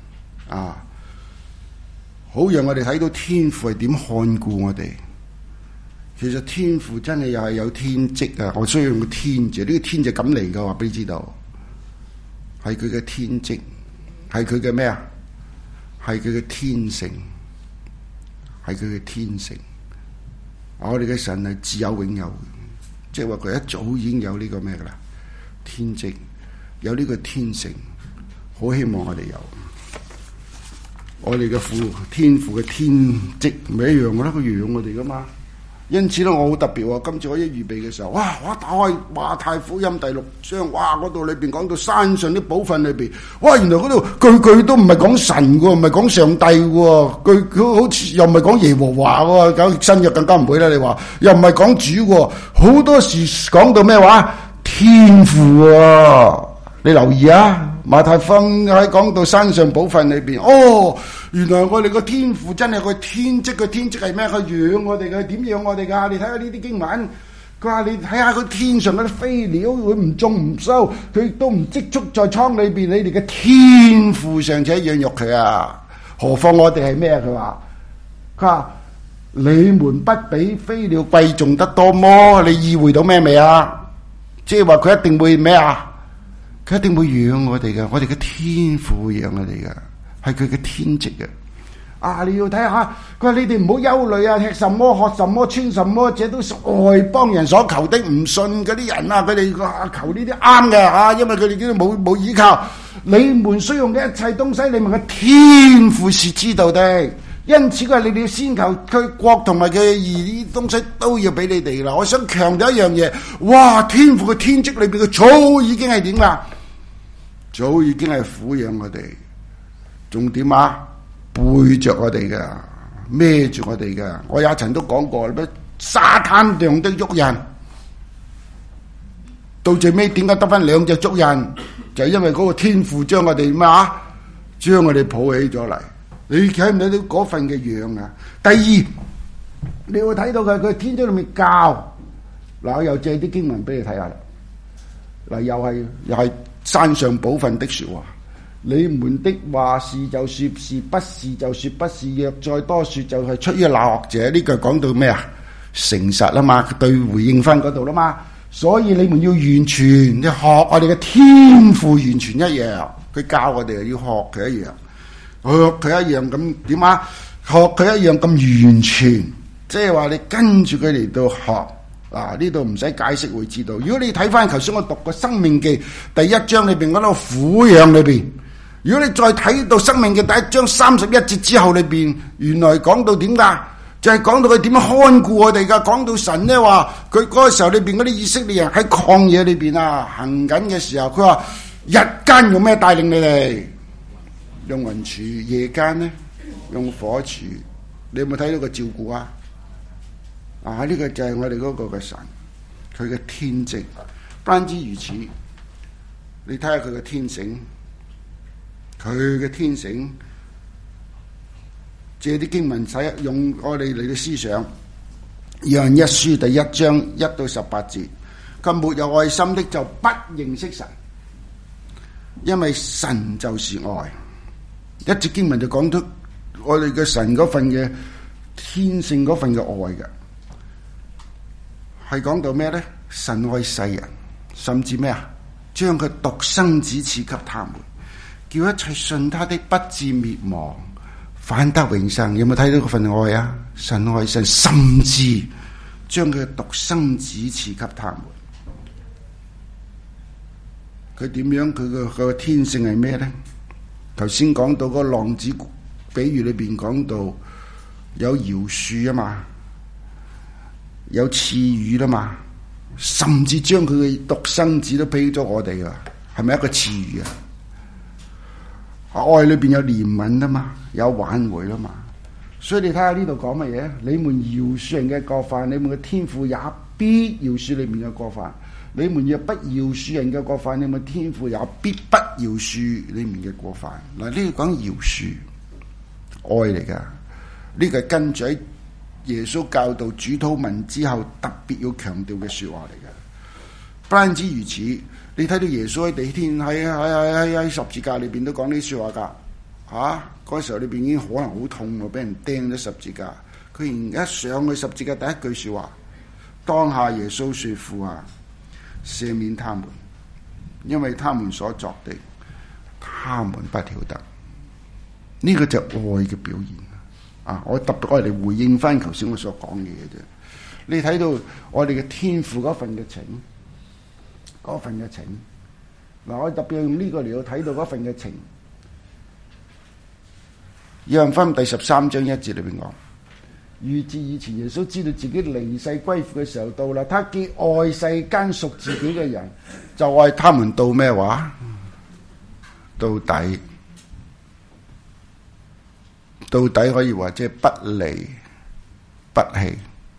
好讓我哋睇到天父係點看顧我哋。其實天父真係又係有天職啊！我需要用個天字，呢個天就咁嚟噶，話俾你知道，係佢嘅天職，係佢嘅咩啊？係佢嘅天性，係佢嘅天性。我哋嘅神係自有永有，即係話佢一早已經有呢個咩噶啦？天職，有呢個天性，好希望我哋有。我哋嘅天父嘅天職唔係一樣嘅啦，佢養我哋噶嘛。因此咧，我好特別喎。今次我一預備嘅時候，哇！我打開馬太福音第6章，哇！嗰度裏邊講到山上啲寶訓裏邊，哇！原來嗰度句句都唔係講神嘅，唔係講上帝嘅，佢好似又唔係講耶和華喎，搞新約更加唔會啦。你話又唔係講主，好多時講到咩話天父喎。你留意啊，馬太福音喺講到山上寶訓裏邊，原來我哋個天父真係個天職，個天職係咩？佢養我哋嘅，點養我哋噶？你睇下呢啲經文，佢話你睇下佢天上嗰啲飛鳥，佢唔種唔收，佢都唔積蓄在倉裏邊，你哋嘅天父尚且養育佢啊，何況我哋係咩？佢話你們不比飛鳥貴重得多麼？你意會到咩未啊？即係話佢一定會咩啊？佢一定會養我哋嘅，我哋嘅天父會養我哋嘅，係佢嘅天職嘅。你要睇下，佢話你哋唔好憂慮啊，吃什麼、喝什麼、穿什麼，這都是外邦人所求的。唔信嗰啲人啊，佢哋求呢啲啱嘅，因為佢哋都冇依靠。你們需用嘅一切東西，你們嘅天父是知道的。因此佢話你哋要先求佢國同埋佢嘅義，呢啲東西都要俾你哋啦。我想強調一樣嘢，哇！天父嘅天職裏邊，佢早已經係點啦？早已經係撫養我哋，仲點啊？背着我哋嘅，孭住我哋嘅。我也曾都講過，咩沙灘上的足印，到最尾點解得翻2隻足印？就係因為嗰個天父將我哋咩啊？將我哋抱起咗嚟。你睇唔睇到嗰份嘅樣啊？第二，你會睇到佢天職裏面教。嗱，我又借啲經文俾你睇下啦。嗱，又係山上寶訓的說話。你們的話是就說是，不是就說不是，若再多說就係出於那學者。呢句講到咩啊？誠實啊嘛，對回應翻嗰度啦嘛。所以你們要完全，你學我哋嘅天父完全一樣。佢教我哋要學佢一樣。學佢一樣咁點啊？學佢一樣咁完全，即係話你跟住佢嚟到學。呢度唔使解釋會知道。如果你睇翻頭先我讀過《申命記》第1章裏邊嗰度撫養裏邊，如果你再睇到《申命記》第1章31節之後裏邊，原來講到點噶？就係講到佢點樣看顧我哋噶。講到神呢話，佢嗰個時候裏邊嗰啲以色列人喺曠野裏邊行緊嘅時候，佢話日間用咩帶領你哋？用雲柱，夜間呢用火柱， 你有冇睇到個照顧啊？啊，呢個就係我哋嗰個嘅神，佢嘅天職。不單止如此，你睇下佢嘅天性，佢嘅天性，借啲經文用我哋嚟到思想。約翰一書第1章1到18節，佢沒有愛心的就不認識神，因為神就是愛。一節經文就講出我哋嘅神嗰份嘅天性，嗰份嘅愛嘅，係講到咩咧？神愛世人，甚至咩啊？將佢獨生子賜給他們，叫一切信他的不至滅亡，反得永生。有冇睇到嗰份愛啊？神愛神，甚至將佢獨生子賜給他們。佢點樣？佢個天性係咩咧？頭先講到嗰個浪子比喻裏邊講到有饒恕啊嘛，有賜予啦嘛，甚至將佢嘅獨生子都俾咗我哋噶，係咪一個賜予啊？愛裏邊有憐憫啊嘛，有挽回啦嘛。所以你睇下呢度講乜嘢？你們饒恕人嘅過犯，你們嘅天父也必饒恕你們嘅過犯；你們若不饒恕人嘅過犯，你們天父也必不饒恕你們嘅過犯。嗱，呢個講饒恕，愛嚟噶，呢個係跟住喺耶穌教導主禱文之後特別要強調嘅說話嚟噶。不單止如此，你睇到耶穌喺地天喺十字架裏邊都講呢啲說話噶。嗰時候裏邊已經可能好痛喎，俾人釘咗十字架。佢而家上去十字架第一句說話，當下耶穌說：父啊，赦免他們，因為他們所作的，他們不曉得。呢個就愛嘅表現啊！我特別愛嚟回應翻頭先我所講嘅嘢啫。你睇到我哋嘅天父嗰份嘅情，嗰份嘅情。嗱，我特別用呢個嚟到睇到嗰份嘅情。約翰福音第13章1節裏邊講，預至以前耶穌知道自己離世歸父嘅時候到啦，他既愛世間屬自己嘅人，就愛他們到咩話？到底。到底可以話即係不離不棄，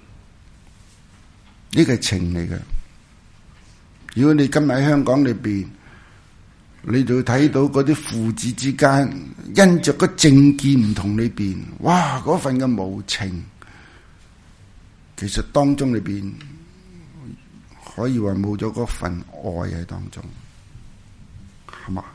呢個係情嚟嘅。如果你今日喺香港裏邊，你就睇到嗰啲父子之間因着個政見唔同裏邊，哇！嗰份嘅無情，其實當中裏邊可以話冇咗嗰份愛喺當中，係嘛？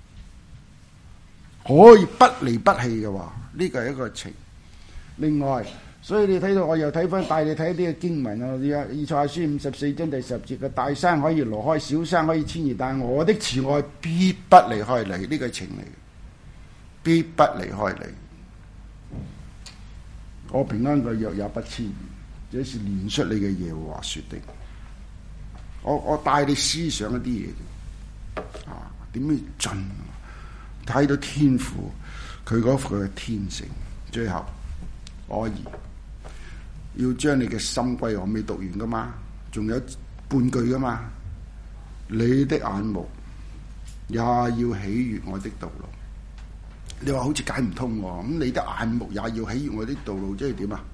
可以不離不棄嘅話，呢個係一個情。另外，所以你睇到我又睇翻帶你睇一啲嘅經文啊，以賽亞書54章第10節嘅，大山可以挪開，小山可以遷移，但我的慈愛必不離開你，呢個係情嚟，必不離開你。我平安嘅約也不遷移，這是憐恤你嘅耶和華說的。我帶你思想一啲嘢，點樣盡睇到天父佢嗰個嘅天性。最後我要將你嘅心歸我，未讀完噶嘛，仲有半句噶嘛。你的眼目也要喜悅我的道路。你話好似解唔通喎，咁你的眼目也要喜悅我的道路，即係點啊？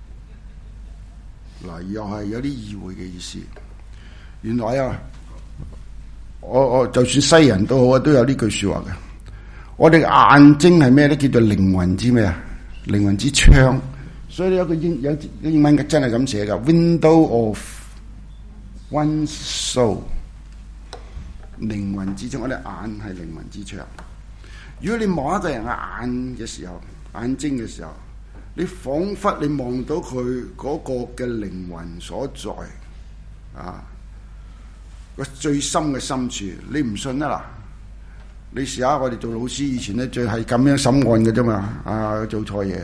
嗱，又係有啲意會嘅意思。原來啊，我就算西人都好啊，都有呢句說話嘅。我哋眼睛係咩咧？叫做靈魂之咩啊？靈魂之窗。所以有個英文嘅真係咁寫噶 ，Window of one's soul。靈魂之窗，我哋眼係靈魂之窗。如果你望一個人嘅眼嘅時候，眼睛嘅時候，你仿佛你望到佢嗰個嘅靈魂所在啊，個最深嘅深處，你唔信啊嗱？你試下，我哋做老師以前咧，最係咁樣審案嘅啫嘛，做錯嘢。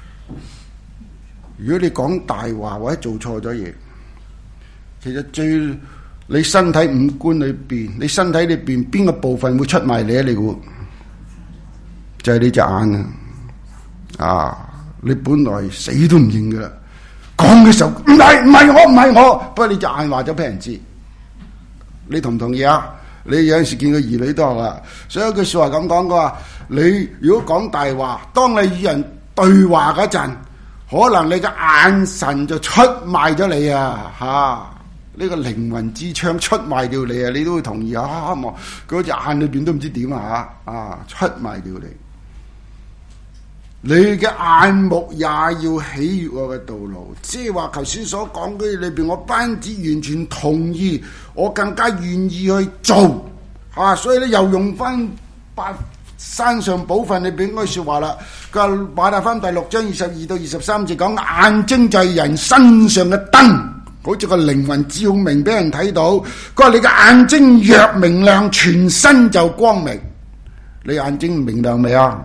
如果你講大話或者做錯咗嘢，其實你身體五官裏邊，你身體裏邊邊個部分會出賣你啊？你估就係你隻眼啊！你本來死都唔認噶啦，講嘅時候唔係我，不過你隻眼話咗俾人知，你同唔同意啊？你有陣時見個兒女都係啦，所以有句說話咁講嘅話，你如果講大話，當你與人對話嗰陣， 可能你嘅眼神就出賣咗你啊！呢個靈魂之窗出賣掉你啊！你都會同意啊？嗰隻眼裏邊都唔知點出賣掉你。你嘅眼目也要喜悅我嘅道路，即係話頭先所講嘅裏邊，我不單止完全同意，我更加願意去做所以咧又用翻山上寶訓裏邊嗰句說話啦。佢話馬太福音第6章22到23節講，眼睛就係人身上嘅燈，好似個靈魂照明俾人睇到。佢話你嘅眼睛若明亮，全身就光明。你眼睛明亮未啊？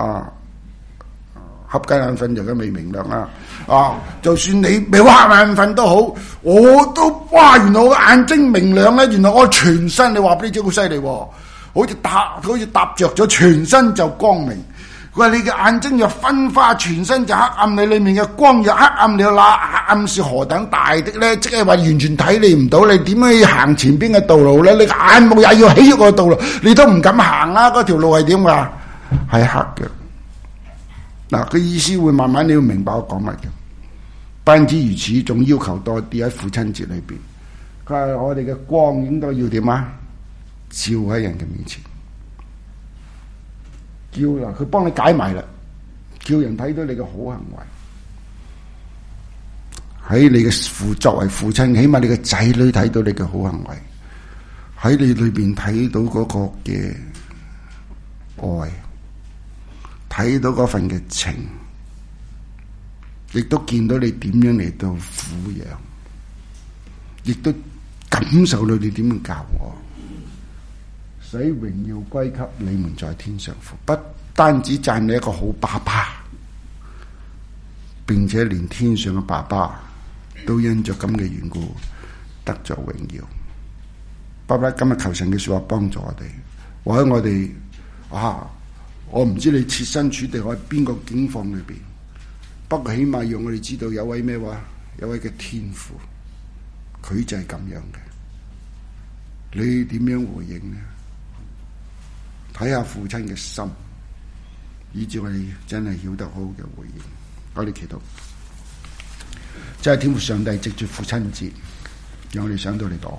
合雞眼瞓就梗未明亮就算你未瞌眼瞓都好，我都原來我眼睛明亮咧，原來我全身，你話俾你知好犀利，好似搭着咗，全身就光明。佢話你嘅眼睛若昏花，全身就黑暗，你裏面嘅光若黑暗，你那黑暗是何等大的咧？即係話完全睇你唔到，你點樣要行前邊嘅道路咧？你眼目也要喜悅個道路，你都唔敢行啦。嗰條路係點噶？係黑嘅。佢意思會慢慢你要明白我講乜嘅。不單止如此，仲要求多啲喺父親節裏邊。佢話我哋嘅光應該要點啊？照喺人嘅面前，佢幫你解埋啦，叫人睇到你嘅好行為。喺你嘅作為父親，起碼你嘅仔女睇到你嘅好行為，喺你裏邊睇到嗰個嘅愛。睇到嗰份嘅情，亦都見到你點樣嚟到撫養，亦都感受到你點樣教我，使榮耀歸給你們在天上父。不單止讚你一個好爸爸，並且連天上嘅爸爸都因着咁嘅緣故得着榮耀。爸爸今日求神嘅說話幫助我哋，或者我哋我唔知你設身處地喺邊個境況裏邊，不過起碼讓我哋知道有位咩話，有位嘅天父，佢就係咁樣嘅。你點樣回應呢？睇下父親嘅心，以致我哋真係曉得好嘅回應。我哋祈禱，真係天父上帝藉住父親節，讓我哋想到你嘅愛，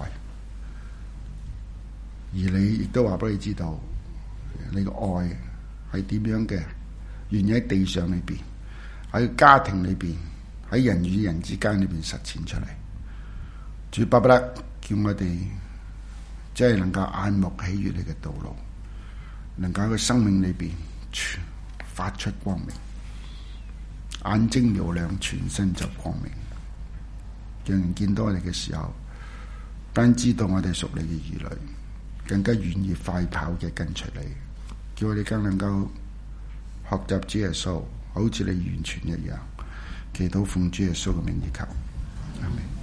而你亦都話俾你知道，你嘅愛係點樣嘅？願意喺地上裏邊，喺家庭裏邊，喺人與人之間裏邊實踐出嚟。主巴不得叫我哋真係能夠眼目喜悅你嘅道路，能夠喺個生命裏邊發出光明，眼睛明亮，全身就光明。讓人見到我哋嘅時候，不但知道我哋屬你嘅兒女，更加願意快跑嘅跟隨你。叫我哋更能夠學習主耶穌，好似你完全一樣。祈禱奉主耶穌嘅名義求，阿們。